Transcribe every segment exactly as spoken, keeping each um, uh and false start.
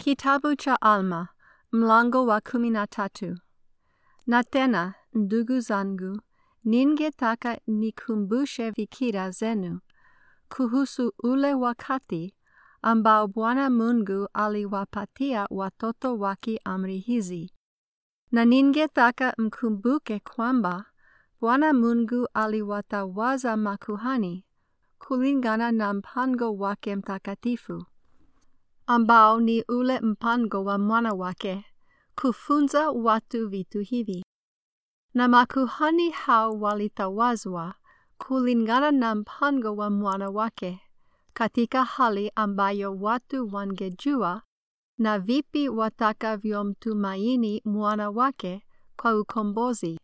Kitabu cha Alma, mlango wa kumi na tatu. Na tena, ndugu zangu, ningetaka nikumbushe fikira zenu kuhusu ule wakati ambao Bwana Mungu aliwapatia watoto wake amri hizi. Na ningetaka mkumbuke kwamba Bwana Mungu aliwatawaza makuhani kulingana na mpango wake mtakatifu, ambao ni ule mpango wa mwana wake, kufunza watu vitu hivi. Na makuhani hao walitawazwa kulingana na mpango wa mwana wake, katika hali ambayo watu wangejua na vipi watakavyomtumaini mwana wake kwa ukombozi.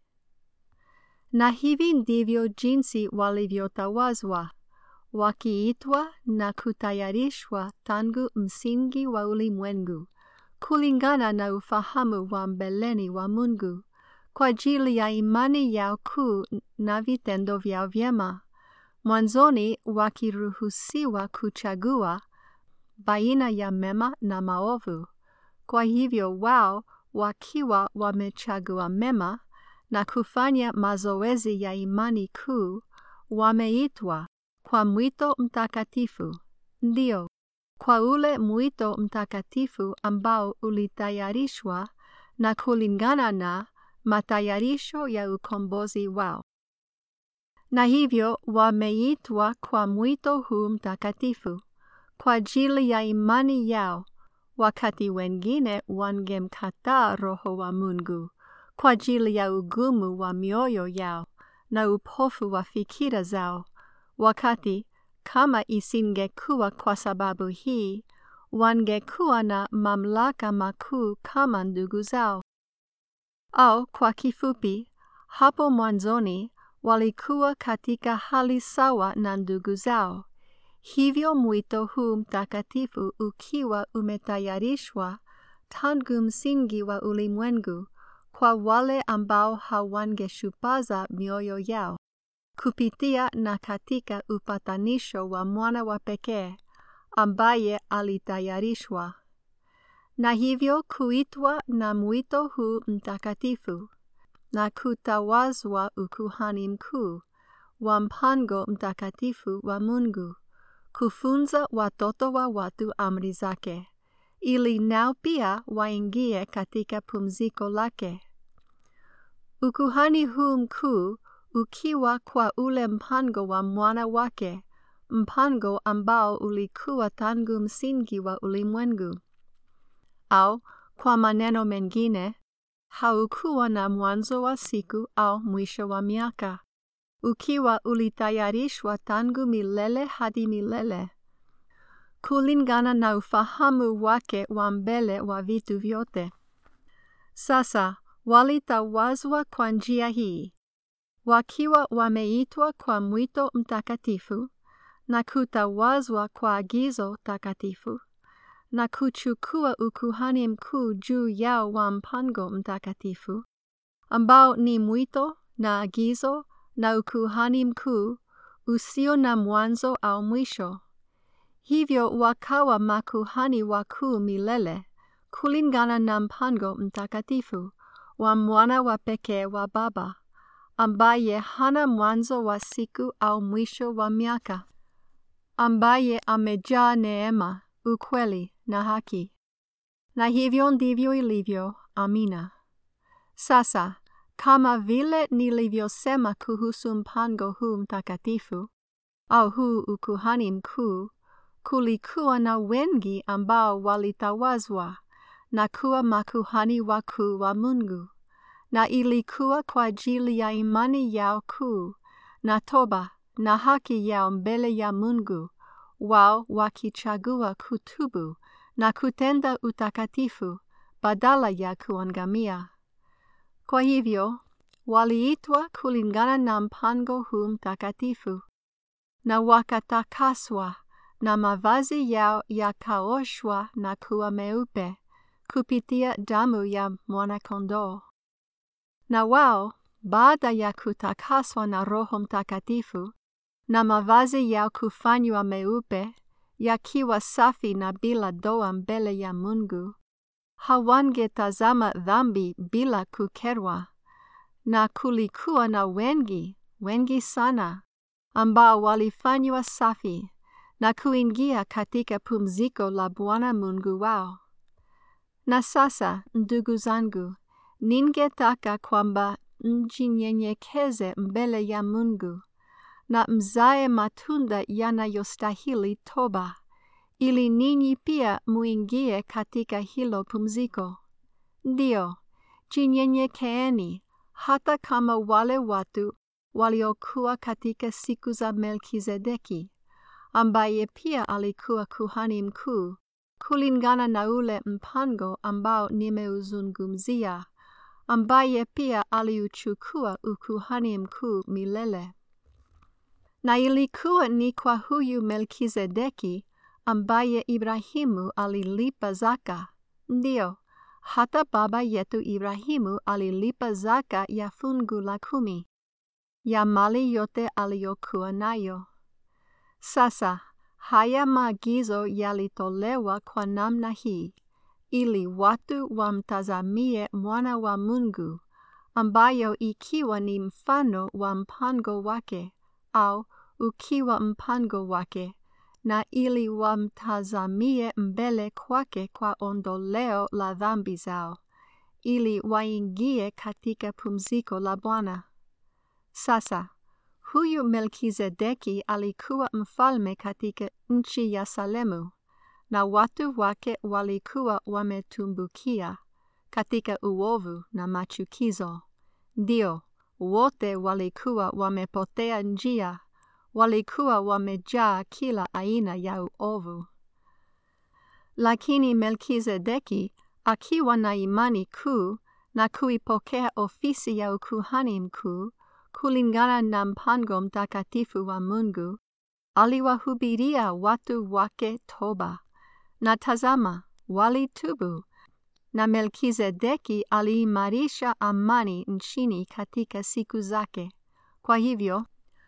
Na hivi ndivyo jinsi walivyotawazwa, wakiitwa na kutayarishwa tangu msingi wa ulimwengu, kulingana na ufahamu wa mbeleni wa Mungu, kwa ajili ya imani yao kuu na vitendo vyao vyema, mwanzoni wakiruhusiwa kuchagua baina ya mema na maovu. Kwa hivyo wao wakiwa wamechagua mema na kufanya mazoezi ya imani kuu, wameitwa kwa mwito mtakatifu, ndio, kwa ule mwito mtakatifu ambao ulitayarishwa na kulingana na matayarisho ya ukombozi wao. Na hivyo wameitwa kwa mwito huu mtakatifu kwa ajili ya imani yao, wakati wengine wangemkataa Roho wa Mungu kwa ajili ya ugumu wa mioyo yao na upofu wa fikira zao, wakati kama isingekuwa kwa sababu hii, wangekuwa na mamlaka makuu kama ndugu zao. Au kwa kifupi, hapo mwanzoni walikuwa katika hali sawa na ndugu zao. Hivyo mwito huu mtakatifu ukiwa umetayarishwa tangu msingi wa ulimwengu kwa wale ambao hawangeshupaza mioyo yao, kupitia na katika upatanisho wa mwana wa pekee ambaye alitayarishwa. Na hivyo kuitwa na mwito huu mtakatifu na kutawazwa ukuhani mkuu wa mpango mtakatifu wa Mungu, kufunza watoto wa watu amri zake, ili nao pia waingie katika pumziko lake. Ukuhani huu mkuu ukiwa kwa ule mpango wa mwana wake, mpango ambao ulikuwa tangu msingi wa ulimwengu. Au kwa maneno mengine, haukuwa na mwanzo wa siku au mwisho wa miaka, ukiwa ulitayarishwa tangu milele hadi milele, kulingana na ufahamu wake wa mbele wa vitu vyote. Sasa walitawazwa kwa njia hii, wakiwa wameitwa kwa mwito mtakatifu na kutawazwa kwa agizo takatifu, na kuchukua ukuhani mkuu juu yao wa mpango mtakatifu, ambao ni mwito na agizo na ukuhani mkuu usio na mwanzo au mwisho. Hivyo wakawa makuhani wakuu milele, kulingana na mpango mtakatifu wa mwana wa pekee wa Baba, ambaye hana mwanzo wa siku au mwisho wa miaka, ambaye amejaa neema, ukweli na haki. Na hivyo ndivyo ilivyo. Amina. Sasa, kama vile nilivyosema kuhusu mpango huu mtakatifu, au huu ukuhani mkuu, kulikuwa na wengi ambao walitawazwa na kuwa makuhani wakuu wa Mungu, na ilikuwa kwa ajili ya imani yao kuu na toba na haki yao mbele ya Mungu, wao wakichagua kutubu na kutenda utakatifu badala ya kuangamia. Kwa hivyo, waliitwa kulingana na mpango huu mtakatifu, na wakatakaswa na mavazi yao yakaoshwa na kuwa meupe kupitia damu ya mwana-kondoo. Na wao, baada ya kutakaswa na Roho Mtakatifu na mavazi yao kufanywa meupe, yakiwa safi na bila doa mbele ya Mungu, hawangetazama dhambi bila kukerwa. Na kulikuwa na wengi, wengi sana, ambao walifanywa safi na kuingia katika pumziko la Bwana Mungu wao. Na sasa, ndugu zangu, ningetaka kwamba mjinyenyekeze mbele ya Mungu na mzae matunda yanayostahili toba, ili ninyi pia muingie katika hilo pumziko. Ndio, jinyenyekeeni hata kama wale watu waliokuwa katika siku za Melkizedeki, ambaye pia alikuwa kuhani mkuu, kulingana na ule mpango ambao nimeuzungumzia, ambaye pia aliuchukua ukuhani mkuu milele. Na ilikuwa ni kwa huyu Melkizedeki ambaye Ibrahimu alilipa zaka. Ndio, hata baba yetu Ibrahimu alilipa zaka ya fungu la kumi ya mali yote aliyokuwa nayo. Sasa, haya maagizo yalitolewa kwa namna hii, ili watu wamtazamie mwana wa Mungu, ambayo ikiwa ni mfano wa mpango wake, au ukiwa mpango wake, na ili wamtazamie mbele kwake kwa ondoleo la dhambi zao, ili waingie katika pumziko la Bwana. Sasa, huyu Melkizedeki alikuwa mfalme katika nchi ya Salemu, na watu wake walikuwa wametumbukia katika uovu na machukizo. Ndio, wote walikuwa wamepotea njia, walikuwa wamejaa kila aina ya uovu. Lakini Melkizedeki, akiwa na imani kuu na kuipokea ofisi ya ukuhani mkuu, kulingana na mpango mtakatifu wa Mungu, aliwahubiria watu wake toba. Na tazama, walitubu, na Melkizedeki aliimarisha amani nchini katika siku zake. Kwa hivyo,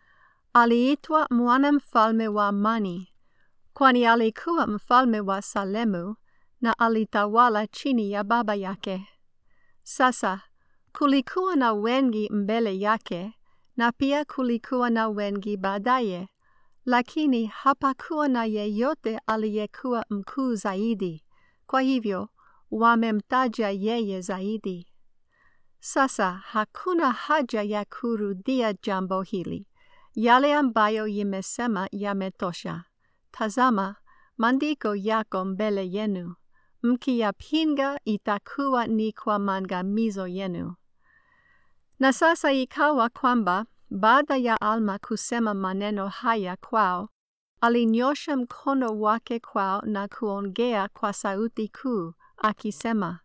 aliitwa mwana mfalme wa amani, kwani alikuwa mfalme wa Salemu na alitawala chini ya baba yake. Sasa, kulikuwa na wengi mbele yake, na pia kulikuwa na wengi baadaye, lakini hapakuwa na yeyote aliyekuwa mkuu zaidi. Kwa hivyo, wamemtaja yeye zaidi. Sasa, hakuna haja ya kurudia jambo hili. Yale ambayo yamesema yametosha. Tazama, maandiko yako mbele yenu. Mkiyapinga itakuwa ni kwa maangamizo yenu. Na sasa ikawa kwamba, baada ya Alma kusema maneno haya kwao, alinyosha mkono wake kwao na kuongea kwa sauti kuu, akisema,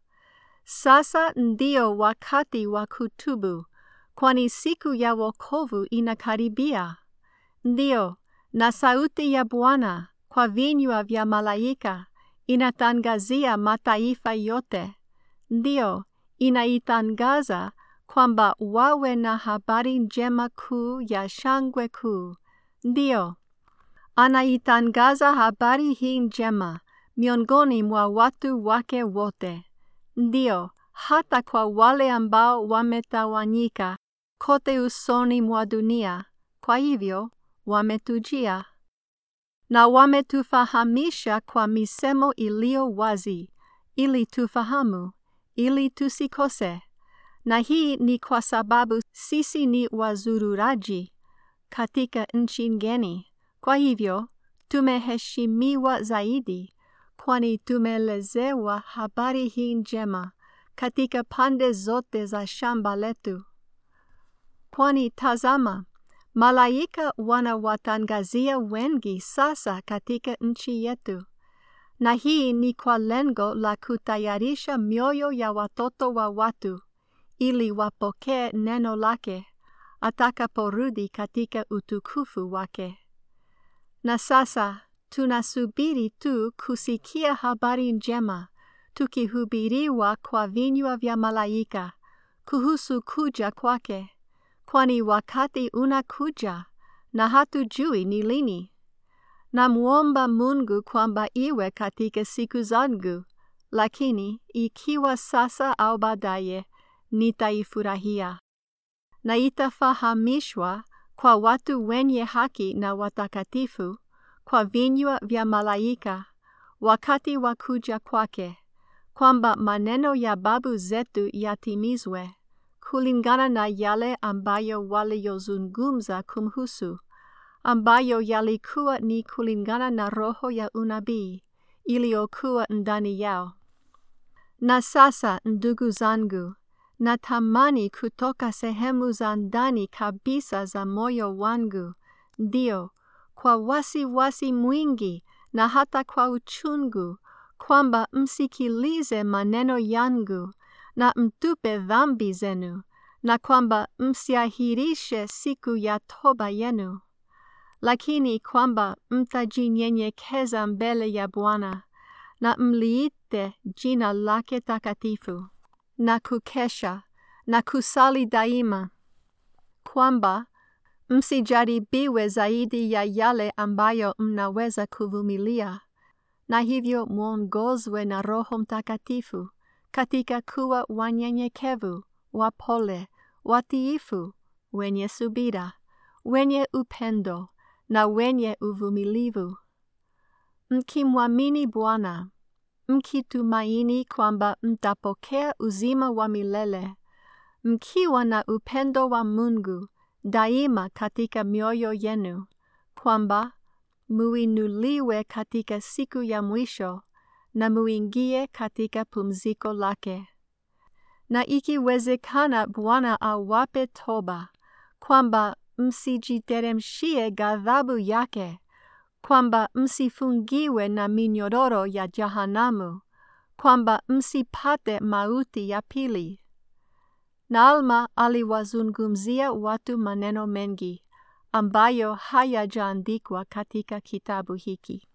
sasa ndio wakati wa kutubu, kwani siku ya wokovu inakaribia. Ndio, na sauti ya Bwana kwa vinywa vya malaika inatangazia mataifa yote. Ndio, inaitangaza kwamba wawe na habari njema kuu ya shangwe kuu. Ndio, anaitangaza habari hii njema miongoni mwa watu wake wote. Ndio, hata kwa wale ambao wametawanyika kote usoni mwa dunia. Kwa hivyo, wametujia na wametufahamisha kwa misemo iliyo wazi, ili tufahamu, ili tusikose. Na hii ni kwa sababu sisi ni wazururaji katika nchi ngeni. Kwa hivyo, tumeheshimiwa zaidi, kwani tumeelezewa habari hii njema katika pande zote za shamba letu. Kwani tazama, malaika wanawatangazia wengi sasa katika nchi yetu. Na hii ni kwa lengo la kutayarisha mioyo ya watoto wa watu, ili wapokee neno lake, atakaporudi katika utukufu wake. Na sasa, tunasubiri tu kusikia habari njema, tukihubiriwa kwa vinywa vya malaika, kuhusu kuja kwake, kwani wakati unakuja, na hatujui ni lini. Namuomba Mungu kwamba iwe katika siku zangu, lakini ikiwa sasa au baadaye nitaifurahia. Na itafahamishwa kwa watu wenye haki na watakatifu, kwa vinywa vya malaika, wakati wa kuja kwake, kwamba maneno ya babu zetu yatimizwe, kulingana na yale ambayo waliyozungumza kumhusu, ambayo yalikuwa ni kulingana na roho ya unabii iliyokuwa ndani yao. Na sasa, ndugu zangu, natamani kutoka sehemu za ndani kabisa za moyo wangu, ndio, kwa wasiwasi wasi mwingi na hata kwa uchungu, kwamba msikilize maneno yangu na mtupe dhambi zenu, na kwamba msiahirishe siku ya toba yenu, lakini kwamba mtajinyenyekeza mbele ya Bwana na mliite jina lake takatifu, na kukesha na kusali daima, kwamba msijaribiwe zaidi ya yale ambayo mnaweza kuvumilia, na hivyo muongozwe na Roho Mtakatifu katika kuwa wanyenyekevu, wapole, watiifu, wenye subira, wenye upendo na wenye uvumilivu, mkimwamini Bwana, mkitumaini kwamba mtapokea uzima wa milele, mkiwa na upendo wa Mungu daima katika mioyo yenu, kwamba muinuliwe katika siku ya mwisho na muingie katika pumziko lake. Na ikiwezekana Bwana awape toba, kwamba msijiteremshie ghadhabu yake, kwamba msifungiwe na minyororo ya jahanamu, kwamba msipate mauti ya pili. Na Alma aliwazungumzia watu maneno mengi ambayo hayajaandikwa katika kitabu hiki.